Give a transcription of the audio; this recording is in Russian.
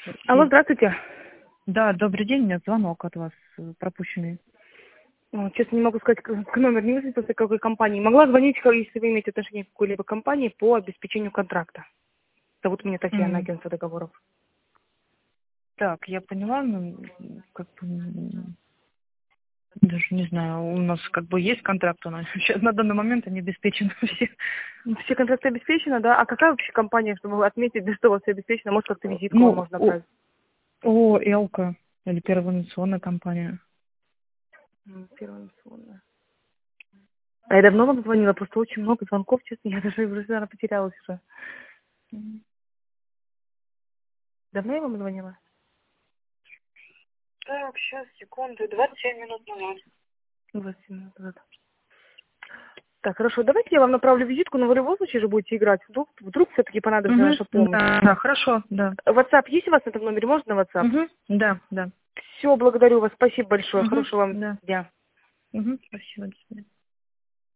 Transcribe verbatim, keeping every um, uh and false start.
Алло, И- здравствуйте. Да, добрый день, у меня звонок от вас э, пропущенный. О, честно, не могу сказать к, к номер, не знаю, после какой компании. Могла звонить, как- если вы имеете отношение к какой-либо компании по обеспечению контракта. Зовут меня Татьяна, М, агентство договоров. Так, я поняла, ну, как бы, м, даже не знаю, у нас как бы есть контракт, у нас сейчас на данный момент они обеспечены все. Все контракты обеспечены, да? А какая вообще компания, чтобы отметить, да, что у вас все обеспечено? Может, как-то визитку вам Ну, можно у- направить? ООО «Элка» или Первая инвестиционная компания. М, Первая инвестиционная. А я давно вам звонила, просто очень много звонков, честно, я даже уже, наверное, потерялась уже. М. Давно я вам звонила? Так, сейчас, секунду, двадцать семь минут назад. двадцать минут назад. Так, хорошо, давайте я вам направлю визитку, но вы в любом случае же будете играть. Вдруг, вдруг все-таки понадобится Угу, наша помощь. да, да, хорошо, да. WhatsApp есть у вас на этом номере? Можно на WhatsApp? Угу, да, да. Все, благодарю вас. Спасибо большое. Угу, Хорошего вам да. дня. Угу, спасибо, до свидания.